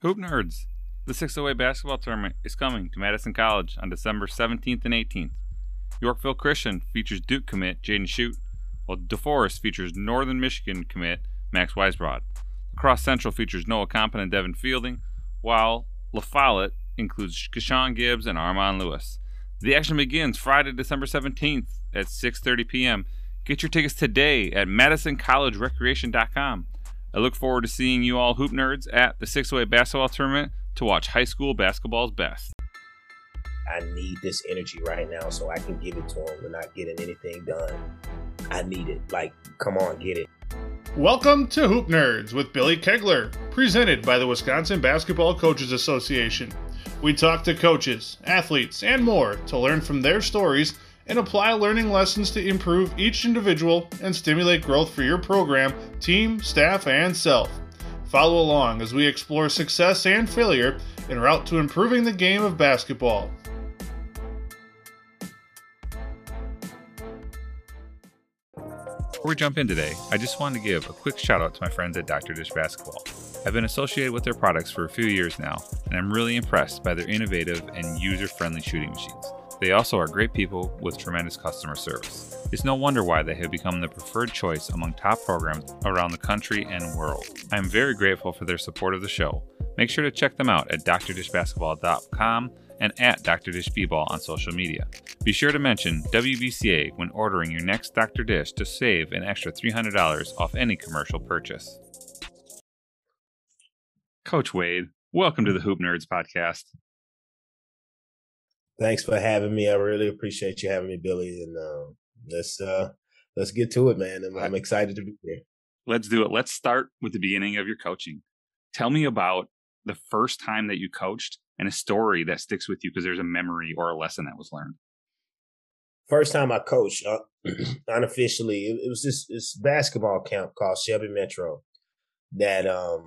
Hoop Nerds! The 608 basketball tournament is coming to Madison College on December 17th and 18th. Yorkville Christian features Duke commit Jaden Schutt, while DeForest features Northern Michigan commit Max Weisbrod. Lacrosse Central features Noah Compton and Devin Fielding, while La Follette includes Kashawn Gibbs and Armand Lewis. The action begins Friday, December 17th at 6:30 p.m. Get your tickets today at MadisonCollegeRecreation.com. I look forward to seeing you all hoop nerds at the 608 basketball tournament to watch high school basketball's best. I need this energy right now so I can give it to them. We're not getting anything done. I need it. Like, come on, get it. Welcome to Hoop Nerds with Billy Kegler, presented by the Wisconsin Basketball Coaches Association. We talk to coaches, athletes, and more to learn from their stories and apply learning lessons to improve each individual and stimulate growth for your program, team, staff, and self. Follow along as we explore success and failure en route to improving the game of basketball. Before we jump in today, I just wanted to give a quick shout out to my friends at Dr. Dish Basketball. I've been associated with their products for a few years now, and I'm really impressed by their innovative and user-friendly shooting machines. They also are great people with tremendous customer service. It's no wonder why they have become the preferred choice among top programs around the country and world. I am very grateful for their support of the show. Make sure to check them out at drdishbasketball.com and at Dr. Dish B-Ball on social media. Be sure to mention WBCA when ordering your next Dr. Dish to save an extra $300 off any commercial purchase. Coach Wade, welcome to the Hoop Nerds podcast. Thanks for having me. I really appreciate you having me, Billy. And let's get to it, man. I'm excited to be here. Let's do it. Let's start with the beginning of your coaching. Tell me about the first time that you coached and a story that sticks with you because there's a memory or a lesson that was learned. First time I coached unofficially, it was this basketball camp called Shelby Metro that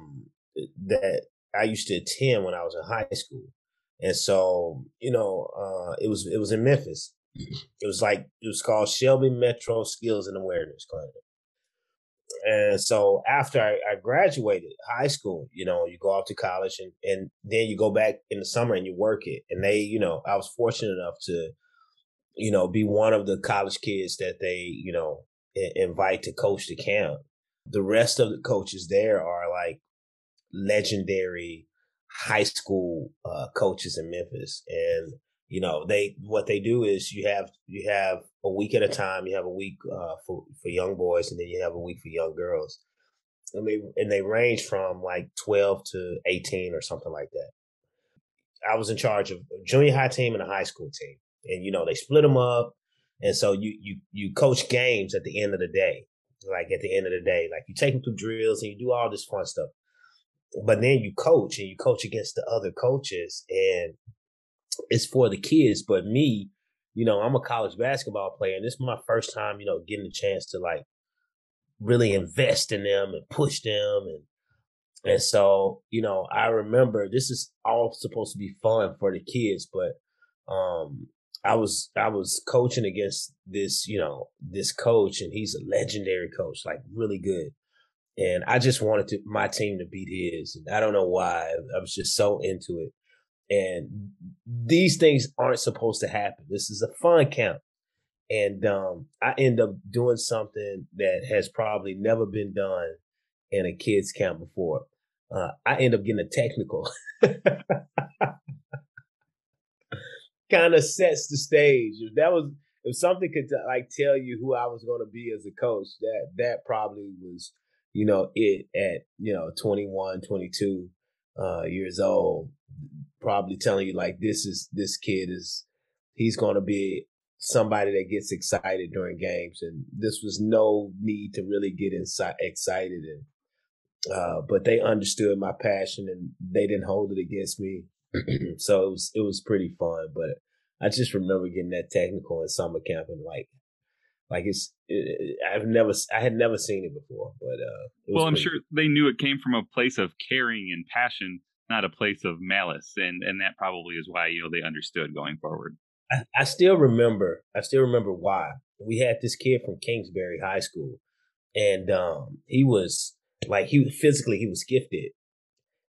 I used to attend when I was in high school. And so, it was in Memphis. It was called Shelby Metro Skills and Awareness Clinic. And so after I graduated high school, you go off to college and then you go back in the summer and you work it. And I was fortunate enough to, be one of the college kids that they, invite to coach the camp. The rest of the coaches there are like legendary high school coaches in Memphis. And, what they do is you have a week at a time. You have a week for young boys, and then you have a week for young girls. And they range from like 12 to 18 or something like that. I was in charge of a junior high team and a high school team. And, they split them up. And so you coach games at the end of the day. Like at the end of the day, like you take them through drills and you do all this fun stuff. But then you coach against the other coaches, and it's for the kids. But me, I'm a college basketball player, and this is my first time, getting a chance to like really invest in them and push them. And so, I remember this is all supposed to be fun for the kids, but I was coaching against this, this coach, and he's a legendary coach, like really good. And I just wanted my team to beat his. And I don't know why. I was just so into it. And these things aren't supposed to happen. This is a fun camp. And I end up doing something that has probably never been done in a kids camp before. I end up getting a technical. Kind of sets the stage. If something could like tell you who I was going to be as a coach, that probably was, it at, 21, 22 years old, probably telling you like, this kid he's going to be somebody that gets excited during games. And this was no need to really get excited. And, but they understood my passion and they didn't hold it against me. So it was pretty fun, but I just remember getting that technical in summer camp and I had never seen it before, but I'm sure they knew it came from a place of caring and passion, not a place of malice, and that probably is why they understood going forward. I still remember why. We had this kid from Kingsbury High School, and he was physically he was gifted,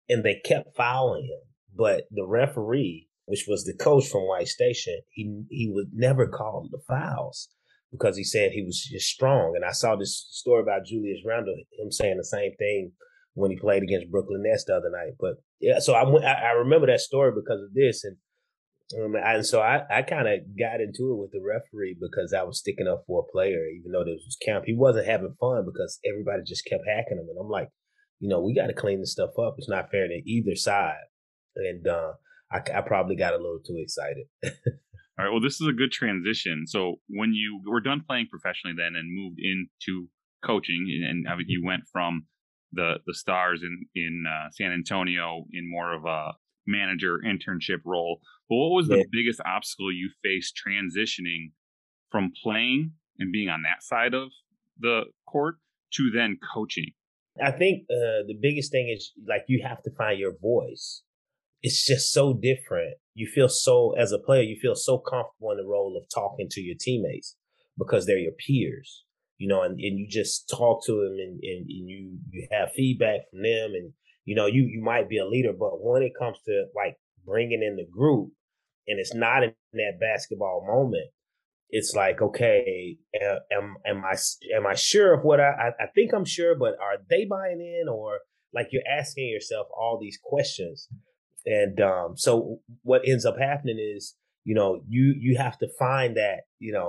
and they kept fouling him. But the referee, which was the coach from White Station, he would never call the fouls because he said he was just strong. And I saw this story about Julius Randle, him saying the same thing when he played against Brooklyn Nets the other night. But yeah, so I remember that story because of this, and so I kind of got into it with the referee because I was sticking up for a player, even though this was camp. He wasn't having fun because everybody just kept hacking him, and I'm like, we got to clean this stuff up. It's not fair to either side, and I probably got a little too excited. All right. Well, this is a good transition. So when you were done playing professionally then and moved into coaching, and you went from the Stars in San Antonio in more of a manager internship role. But what was the biggest obstacle you faced transitioning from playing and being on that side of the court to then coaching? I think the biggest thing is you have to find your voice. It's just so different. You feel as a player, you feel so comfortable in the role of talking to your teammates because they're your peers, and you just talk to them and you have feedback from them. And, you might be a leader, but when it comes to bringing in the group and it's not in that basketball moment, it's like, okay, am I sure of what I think I'm sure, but are they buying in? Or you're asking yourself all these questions. And so what ends up happening is, you have to find that,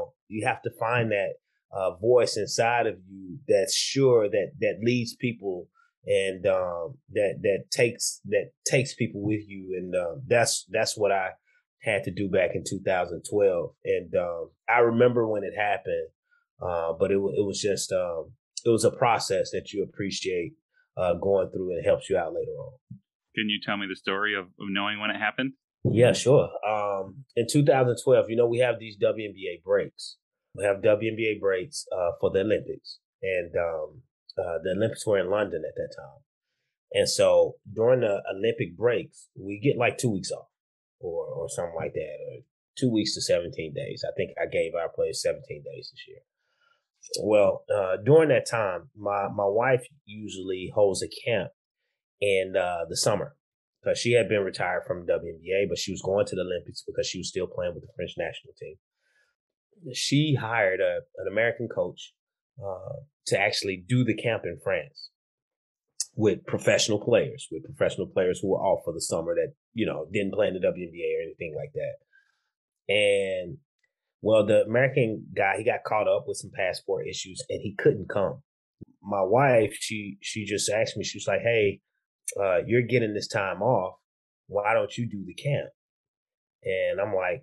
voice inside of you that's sure that leads people and that takes people with you. And that's what I had to do back in 2012. And I remember when it happened, but it was just it was a process that you appreciate going through, and it helps you out later on. Can you tell me the story of knowing when it happened? Yeah, sure. In 2012, we have these WNBA breaks. We have WNBA breaks for the Olympics, and the Olympics were in London at that time. And so during the Olympic breaks, we get 2 weeks off or something like that, or 2 weeks to 17 days. I think I gave our players 17 days this year. Well, during that time, my wife usually holds a camp in the summer because she had been retired from WNBA, but she was going to the Olympics because she was still playing with the French national team. She hired an American coach to actually do the camp in France with professional players who were off for the summer that, didn't play in the WNBA or anything like that. And well, the American guy, he got caught up with some passport issues and he couldn't come. My wife, she just asked me, she was like, hey, you're getting this time off. Why don't you do the camp? And I'm like,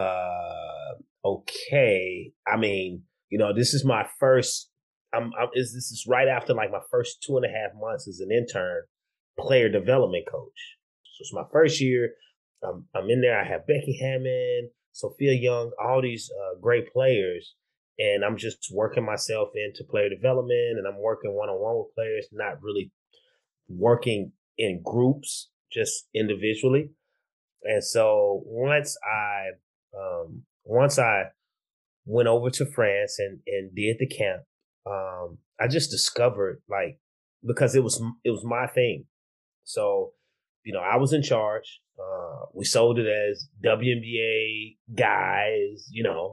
okay. I mean, this is my first, this is right after my first 2.5 months as an intern player development coach. So it's my first year. I'm in there. I have Becky Hammond, Sophia Young, all these great players. And I'm just working myself into player development, and I'm working one-on-one with players, not really working in groups, just individually. And so once I went over to France and did the camp, I just discovered because it was my thing. So, I was in charge. We sold it as WNBA guys,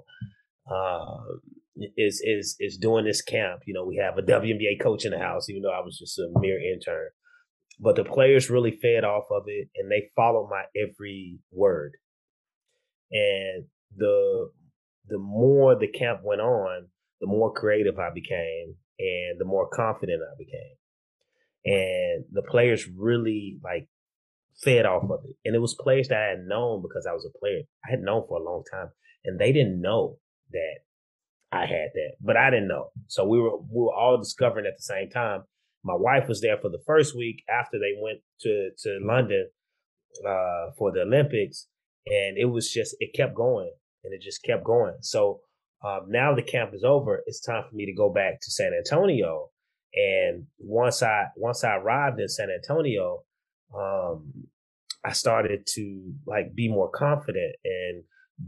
is doing this camp. We have a WNBA coach in the house, even though I was just a mere intern. But the players really fed off of it, and they followed my every word. And the more the camp went on, the more creative I became, and the more confident I became. And the players really fed off of it. And it was players that I had known because I was a player. I had known for a long time, and they didn't know that I had that, but I didn't know. So we were all discovering at the same time. My wife was there for the first week after they went to London for the Olympics, and it kept going, and it just kept going. So now the camp is over. It's time for me to go back to San Antonio. And once I arrived in San Antonio, I started to be more confident and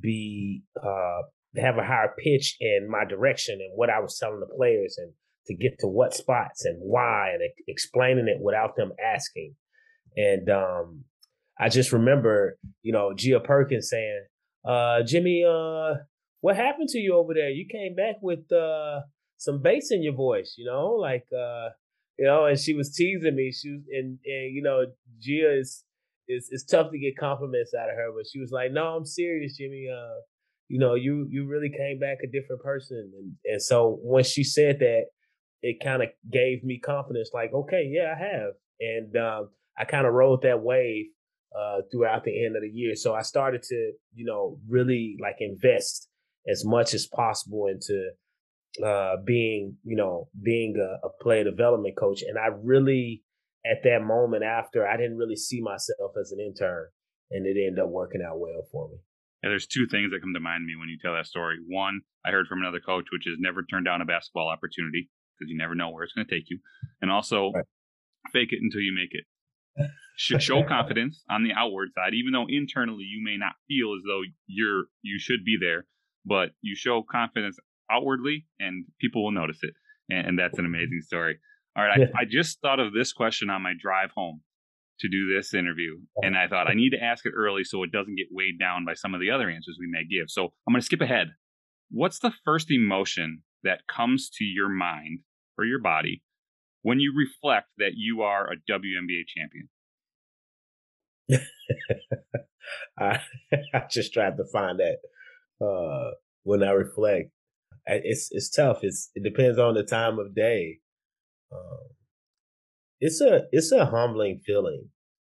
have a higher pitch in my direction and what I was telling the players, and to get to what spots and why, and explaining it without them asking. And I just remember, Gia Perkins saying, Jimmy, what happened to you over there? You came back with some bass in your voice, and she was teasing me. She was, and Gia is tough to get compliments out of her, but she was like, "No, I'm serious, Jimmy. You really came back a different person." And so when she said that, it kind of gave me confidence. Like, okay, yeah, I have, and I kind of rode that wave throughout the end of the year. So I started to, really like invest as much as possible into being a player development coach. And I really, at that moment after, I didn't really see myself as an intern, and it ended up working out well for me. Yeah, there's two things that come to mind to me when you tell that story. One, I heard from another coach, which is never turn down a basketball opportunity because you never know where it's going to take you. And also, fake it until you make it. Show confidence on the outward side, even though internally you may not feel as though you should be there, but you show confidence outwardly and people will notice it. And that's an amazing story. All right. I just thought of this question on my drive home to do this interview. And I thought I need to ask it early so it doesn't get weighed down by some of the other answers we may give. So I'm going to skip ahead. What's the first emotion that comes to your mind or your body when you reflect that you are a WNBA champion? I just tried to find that when I reflect. It's tough. It depends on the time of day. It's a humbling feeling,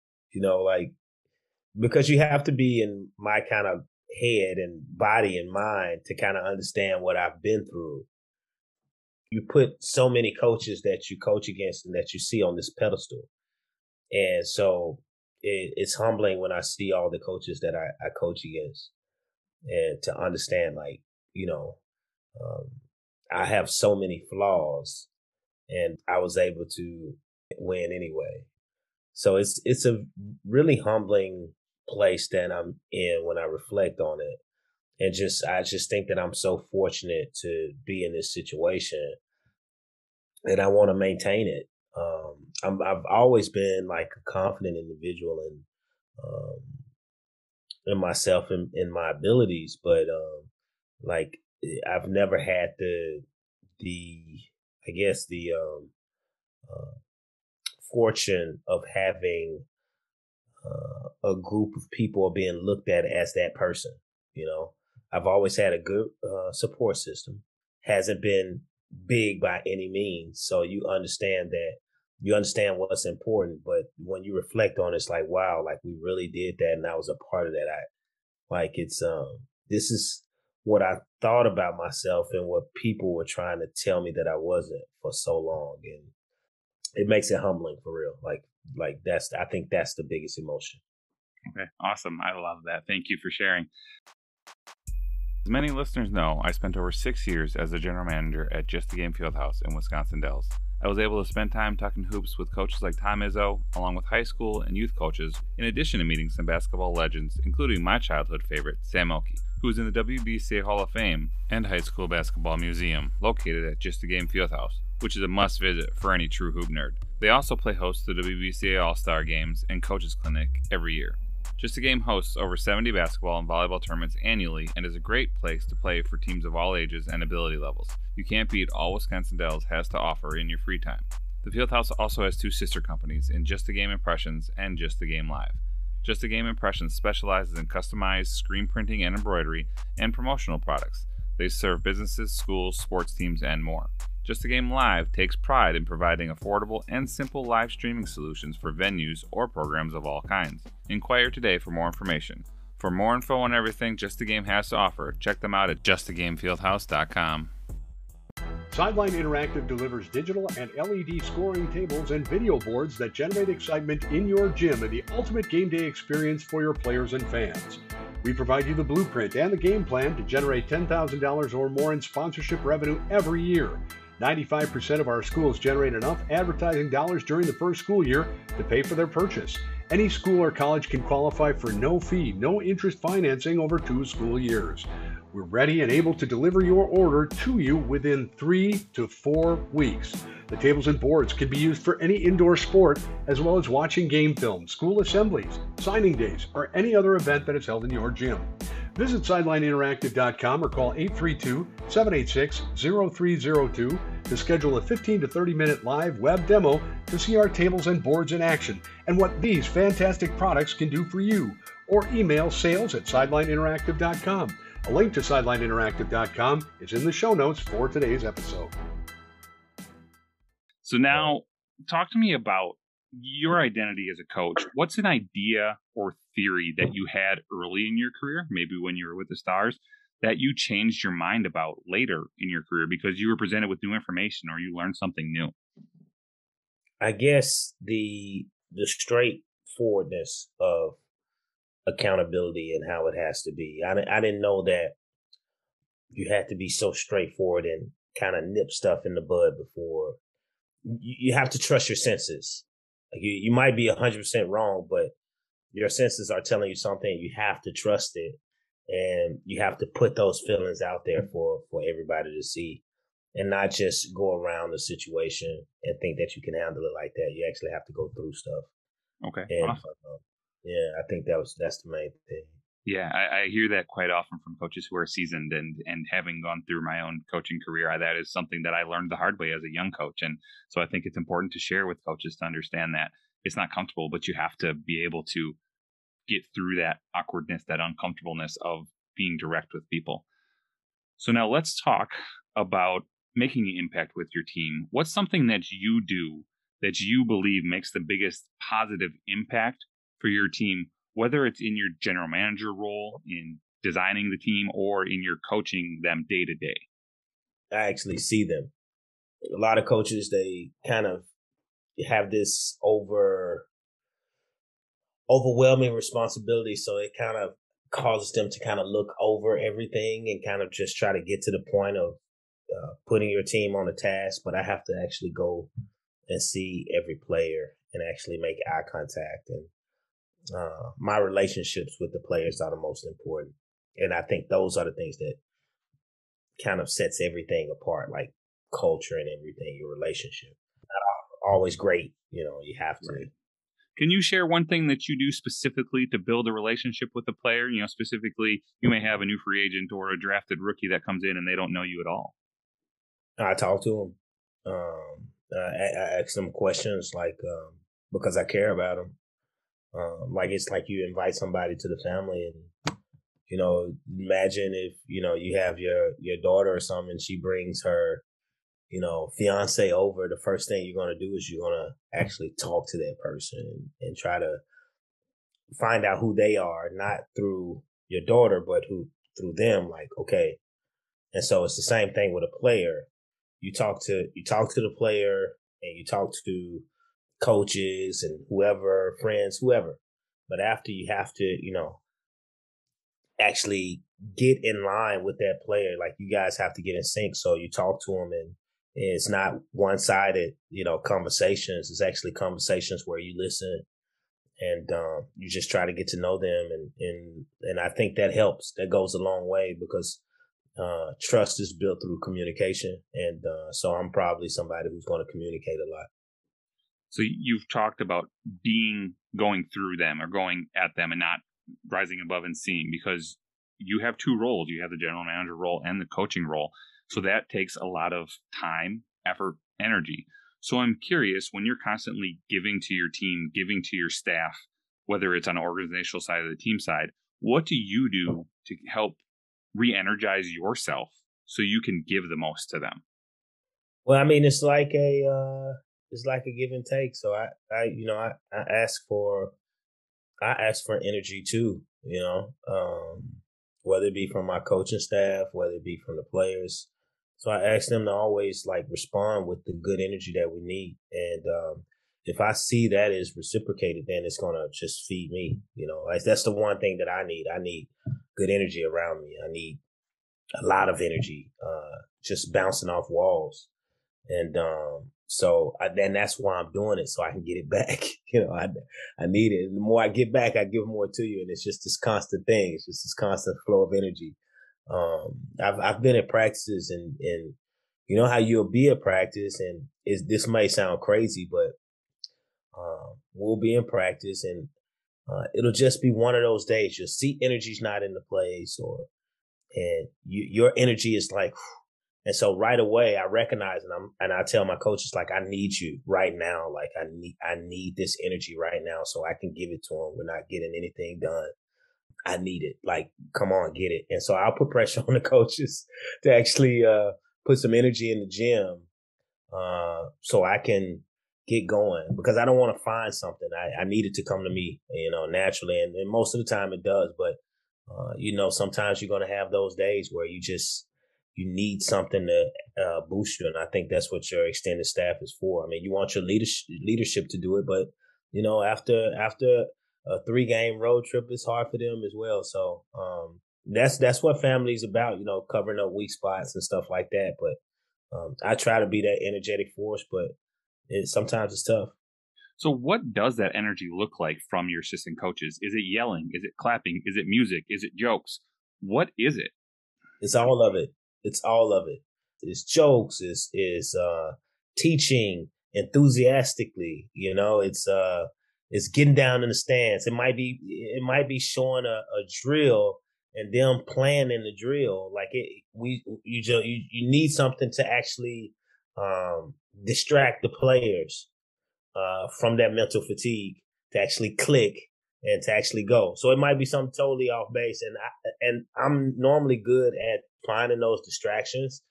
because you have to be in my kind of head and body and mind to kind of understand what I've been through. You put so many coaches that you coach against and that you see on this pedestal. And so it's humbling when I see all the coaches that I coach against, and to understand, I have so many flaws and I was able to win anyway. So it's a really humbling place that I'm in when I reflect on it. And I just think that I'm so fortunate to be in this situation, and I want to maintain it. I've always been like a confident individual in myself and in my abilities, but I've never had the fortune of having a group of people being looked at as that person. I've always had a good support system. Hasn't been big by any means, so you understand what's important. But when you reflect on it, it's like, wow, like we really did that, and I was a part of that. This is what I thought about myself and what people were trying to tell me that I wasn't for so long, and it makes it humbling for real. I think that's the biggest emotion. Okay, awesome. I love that. Thank you for sharing. As many listeners know, I spent over 6 years as a general manager at Just the Game Fieldhouse in Wisconsin Dells. I was able to spend time talking hoops with coaches like Tom Izzo, along with high school and youth coaches, in addition to meeting some basketball legends, including my childhood favorite, Sam Mulkey, who is in the WBCA Hall of Fame and High School Basketball Museum, located at Just the Game Fieldhouse, which is a must-visit for any true hoop nerd. They also play host to the WBCA All-Star Games and Coaches Clinic every year. Just a Game hosts over 70 basketball and volleyball tournaments annually and is a great place to play for teams of all ages and ability levels. You can't beat all Wisconsin Dells has to offer in your free time. The Fieldhouse also has two sister companies in Just a Game Impressions and Just a Game Live. Just a Game Impressions specializes in customized screen printing and embroidery and promotional products. They serve businesses, schools, sports teams, and more. Just a Game Live takes pride in providing affordable and simple live streaming solutions for venues or programs of all kinds. Inquire today for more information. For more info on everything Just a Game has to offer, check them out at justthegamefieldhouse.com. Sideline Interactive delivers digital and LED scoring tables and video boards that generate excitement in your gym and the ultimate game day experience for your players and fans. We provide you the blueprint and the game plan to generate $10,000 or more in sponsorship revenue every year. 95% of our schools generate enough advertising dollars during the first school year to pay for their purchase. Any school or college can qualify for no fee, no interest financing over 2 school years. We're ready and able to deliver your order to you within 3 to 4 weeks. The tables and boards can be used for any indoor sport, as well as watching game film, school assemblies, signing days, or any other event that is held in your gym. Visit SidelineInteractive.com or call 832-786-0302 to schedule a 15 to 30-minute live web demo to see our tables and boards in action and what these fantastic products can do for you. Or email sales@SidelineInteractive.com. A link to SidelineInteractive.com is in the show notes for today's episode. So now, talk to me about your identity as a coach. What's an idea or theory that you had early in your career, maybe when you were with the Stars, that you changed your mind about later in your career because you were presented with new information or you learned something new? I guess the straightforwardness of accountability and how it has to be. I didn't know that you had to be so straightforward and kind of nip stuff in the bud before. You have to trust your senses. Like you might be 100% wrong, but your senses are telling you something. You have to trust it, and you have to put those feelings out there for everybody to see, and not just go around the situation and think that you can handle it like that. You actually have to go through stuff. Okay. And, Awesome. yeah, I think that's the main thing. Yeah, I hear that quite often from coaches who are seasoned, and having gone through my own coaching career, that is something that I learned the hard way as a young coach. And so I think it's important to share with coaches to understand that it's not comfortable, but you have to be able to get through that awkwardness, that uncomfortableness of being direct with people. So now let's talk about making an impact with your team. What's something that you do that you believe makes the biggest positive impact for your team, whether it's in your general manager role, in designing the team, or in your coaching them day to day? I actually see them. A lot of coaches, they kind of have this overwhelming responsibility, so it kind of causes them to kind of look over everything and kind of just try to get to the point of putting your team on a task. But I have to actually go and see every player and actually make eye contact, and my relationships with the players are the most important. And I think those are the things that kind of sets everything apart, like culture and everything, your relationship. Not always great, you have to. Right. Can you share one thing that you do specifically to build a relationship with a player? Specifically, you may have a new free agent or a drafted rookie that comes in and they don't know you at all. I talk to them. I ask them questions because I care about them. It's like you invite somebody to the family, and imagine if you have your daughter or something, and she brings her fiance over. The first thing you're going to do is you're going to actually talk to that person and try to find out who they are, not through your daughter, but through them. Like, okay. And so it's the same thing with a player. You talk to the player, and you talk to coaches and whoever, friends, whoever. But after, you have to, actually get in line with that player. Like, you guys have to get in sync. So you talk to them, and it's not one-sided, conversations. It's actually conversations where you listen and you just try to get to know them. And I think that helps. That goes a long way, because trust is built through communication. And so I'm probably somebody who's going to communicate a lot. So you've talked about going through them or going at them and not rising above and seeing, because you have two roles. You have the general manager role and the coaching role. So that takes a lot of time, effort, energy. So I'm curious, when you're constantly giving to your team, giving to your staff, whether it's on the organizational side or the team side, what do you do to help re-energize yourself so you can give the most to them? Well, I mean, it's like a give and take. So I ask for energy too, whether it be from my coaching staff, whether it be from the players. So I ask them to always respond with the good energy that we need. And if I see that is reciprocated, then it's going to just feed me. That's the one thing that I need. I need good energy around me. I need a lot of energy, just bouncing off walls. And so then that's why I'm doing it, so I can get it back. I need it. And the more I get back, I give more to you. And it's just this constant thing. It's just this constant flow of energy. I've been at practices and you know how you'll be at practice and this may sound crazy, but we'll be in practice and it'll just be one of those days. You'll see energy's not in the place, and your energy is like, and so right away I recognize and I tell my coaches like I need you right now, like I need this energy right now so I can give it to them. We're not getting anything done. I need it. Like, come on, get it. And so I'll put pressure on the coaches to actually put some energy in the gym so I can get going because I don't want to find something. I need it to come to me, naturally. And most of the time it does. But, sometimes you're going to have those days where you need something to boost you. And I think that's what your extended staff is for. I mean, you want your leadership to do it, but, after a 3-game road trip, it's hard for them as well. So that's what family's about, covering up weak spots and stuff like that. But I try to be that energetic force, but sometimes it's tough. So what does that energy look like from your assistant coaches? Is it yelling? Is it clapping? Is it music? Is it jokes? What is it? It's all of it. It's all of it. It's jokes. It's teaching enthusiastically. It's getting down in the stands. It might be showing a drill and them playing in the drill. Like you need something to actually distract the players from that mental fatigue to actually click and to actually go. So it might be something totally off base, and I'm normally good at finding those distractions.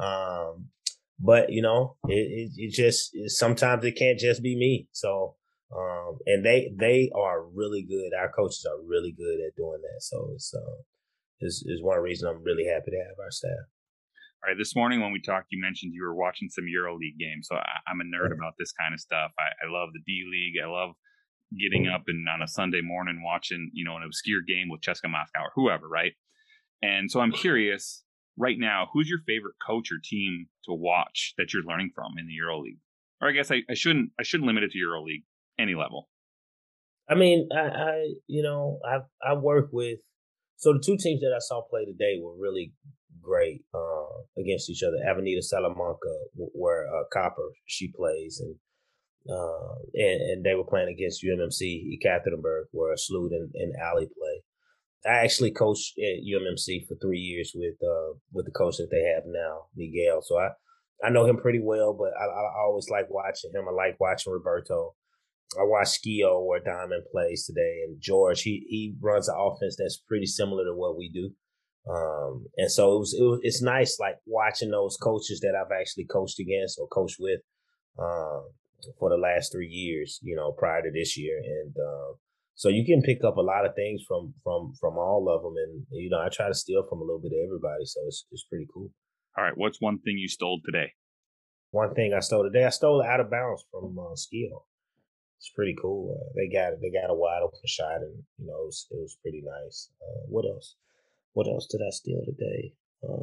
But it just sometimes it can't just be me. So and they are really good. Our coaches are really good at doing that. So it's one reason I'm really happy to have our staff. All right. This morning when we talked, you mentioned you were watching some EuroLeague games. So I'm a nerd about this kind of stuff. I love the D League. I love getting up and on a Sunday morning watching, an obscure game with CSKA Moscow or whoever, right? And so I'm curious right now, who's your favorite coach or team to watch that you're learning from in the EuroLeague? Or I guess I shouldn't limit it to EuroLeague, any level. I mean, I work with, so the two teams that I saw play today were really great against each other. Avenida Salamanca, where Copper she plays, and they were playing against UMMC Ekaterinburg, where Sloot and Ali play. I actually coached at UMMC for 3 years with the coach that they have now, Miguel. So I know him pretty well, but I always like watching him. I like watching Roberto. I watched Skio where Diamond plays today, and George. He runs an offense that's pretty similar to what we do. And so it's nice like watching those coaches that I've actually coached against or coached with for the last 3 years, prior to this year. And so you can pick up a lot of things from all of them. And, I try to steal from a little bit of everybody. So it's pretty cool. All right. What's one thing you stole today? One thing I stole today, I stole out of bounds from Skio. It's pretty cool. They got a wide open shot, and it was pretty nice. What else? What else did I steal today?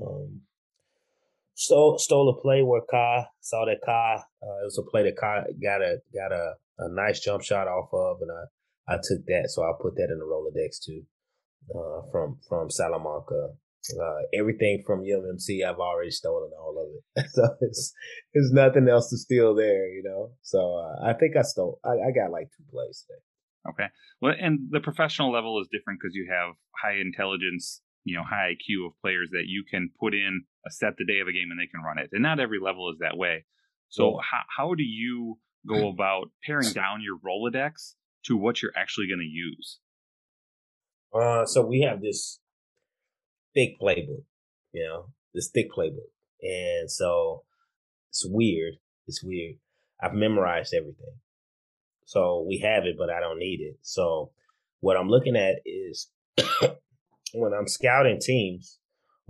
Stole a play where Ka saw that Ka. It was a play that Ka got a nice jump shot off of, and I took that, so I put that in the Rolodex too. From Salamanca. Everything from UMMC, I've already stolen all of it. So it's nothing else to steal there, So I think I stole. I got like 2 plays today. Okay. Well, and the professional level is different because you have high intelligence, high IQ of players that you can put in a set the day of a game and they can run it. And not every level is that way. So how do you go about paring down your Rolodex to what you're actually going to use? So we have this thick playbook, this thick playbook. And so it's weird. I've memorized everything. So we have it, but I don't need it. So what I'm looking at is when I'm scouting teams,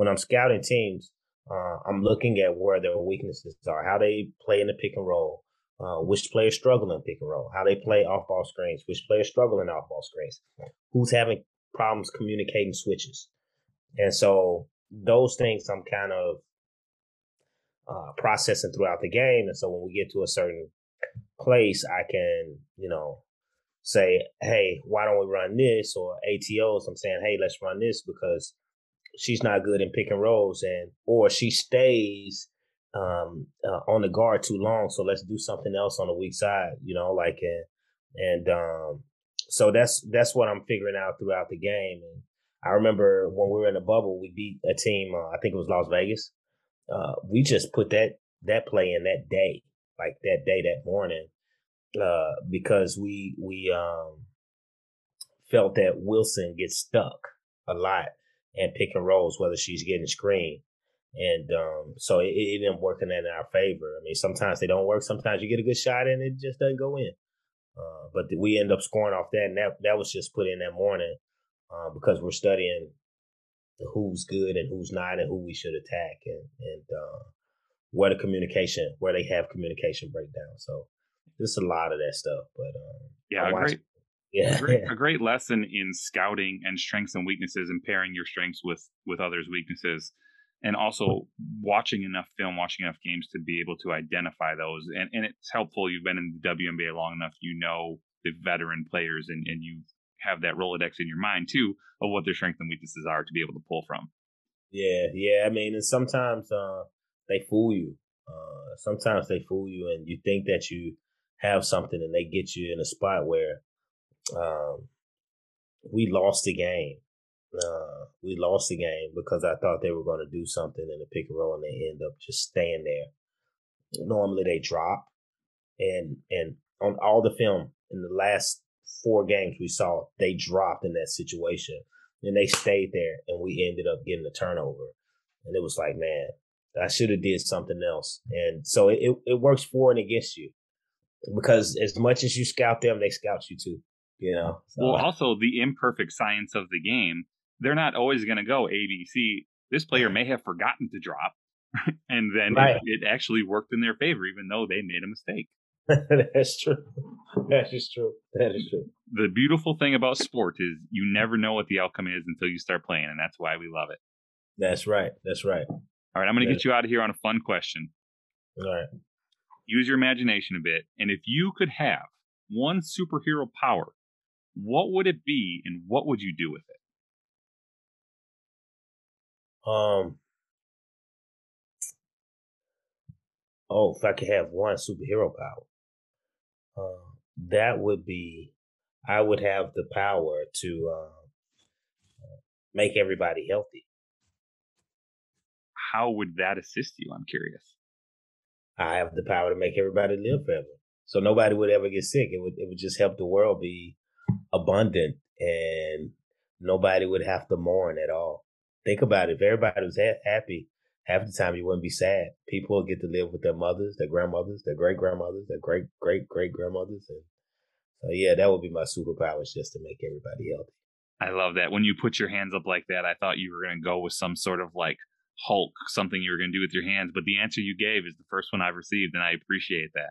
I'm looking at where their weaknesses are, how they play in the pick and roll, which players struggle in pick and roll, how they play off-ball screens, which players struggle in off-ball screens, who's having problems communicating switches. And so those things I'm kind of processing throughout the game. And so when we get to a certain place, I can, say, hey, why don't we run this? Or ATOs, I'm saying, hey, let's run this because she's not good in pick and rolls, or she stays on the guard too long. So let's do something else on the weak side, so that's what I'm figuring out throughout the game. And I remember when we were in the bubble, we beat a team. I think it was Las Vegas. We just put that play in that day, that morning, because we felt that Wilson gets stuck a lot and pick and rolls, whether she's getting screened. And so it ended up working in our favor. I mean, sometimes they don't work. Sometimes you get a good shot and it just doesn't go in. But we end up scoring off that, and that was just put in that morning because we're studying who's good and who's not and who we should attack and where they have communication breakdown. So there's a lot of that stuff. But a great lesson in scouting and strengths and weaknesses and pairing your strengths with others' weaknesses. And also watching enough film, watching enough games to be able to identify those. And it's helpful. You've been in the WNBA long enough. You know the veteran players and you have that Rolodex in your mind, too, of what their strengths and weaknesses are to be able to pull from. Yeah. I mean, and sometimes they fool you. Sometimes they fool you and you think that you have something and they get you in a spot where we lost the game. We lost the game because I thought they were going to do something in the pick and roll, and they end up just staying there. Normally they drop, and on all the film in the last 4 games we saw, they dropped in that situation, and they stayed there, and we ended up getting a turnover. And it was like, man, I should have did something else. And so it works for and against you, because as much as you scout them, they scout you too. So. Well, also the imperfect science of the game. They're not always going to go A, B, C. This player may have forgotten to drop, and then it actually worked in their favor, even though they made a mistake. That's true. That is true. The beautiful thing about sport is you never know what the outcome is until you start playing, and that's why we love it. That's right. All right, I'm going to get you out of here on a fun question. All right. Use your imagination a bit, and if you could have one superhero power, what would it be, and what would you do with it? If I could have one superhero power, that would be, I would have the power to make everybody healthy. How would that assist you? I'm curious. I have the power to make everybody live forever, so nobody would ever get sick. It would just help the world be abundant, and nobody would have to mourn at all. Think about it. If everybody was happy, half the time you wouldn't be sad. People would get to live with their mothers, their grandmothers, their great-grandmothers, their great-great-great-grandmothers. And so, yeah, that would be my superpower, is just to make everybody healthy. I love that. When you put your hands up like that, I thought you were going to go with some sort of like Hulk, something you were going to do with your hands. But the answer you gave is the first one I've received, and I appreciate that.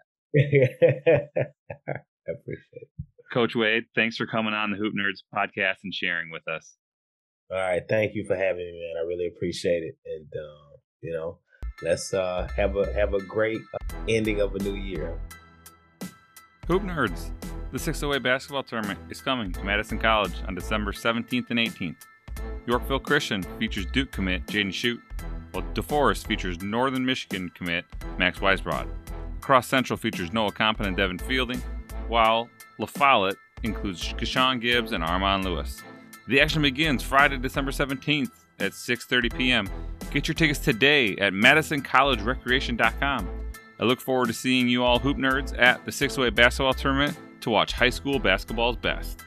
I appreciate it. Coach Wade, thanks for coming on the Hoop Nerds podcast and sharing with us. All right. Thank you for having me, man. I really appreciate it. And, let's have a great ending of a new year. Hoop Nerds, the 608 basketball tournament is coming to Madison College on December 17th and 18th. Yorkville Christian features Duke commit Jaden Schutt, while DeForest features Northern Michigan commit Max Weisbrod. Cross Central features Noah Compton and Devin Fielding, while La Follette includes Kashawn Gibbs and Armand Lewis. The action begins Friday, December 17th at 6:30 p.m. Get your tickets today at MadisonCollegeRecreation.com. I look forward to seeing you all Hoop Nerds at the 608 basketball tournament to watch high school basketball's best.